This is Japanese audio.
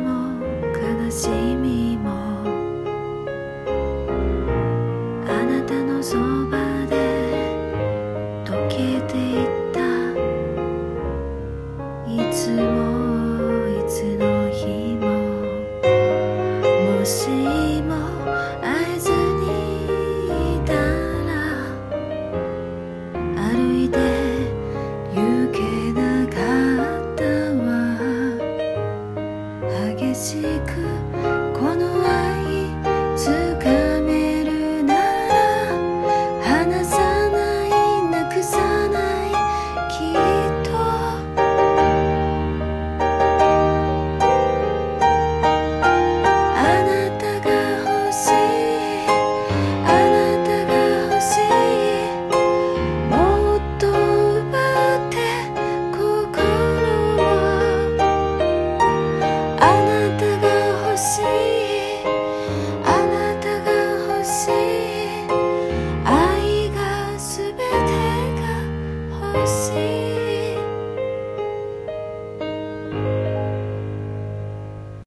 も悲しみもあなたのそばで溶けていった。いつもいつの日ももしも会えずにいたら歩いて行けなかったわ。激しくこの愛つかめるなら離さないなくさないきっと。あなたが欲しいあなたが欲しいもっと奪って心を。あなたが欲しいあなたが欲しい愛が全てが欲しい。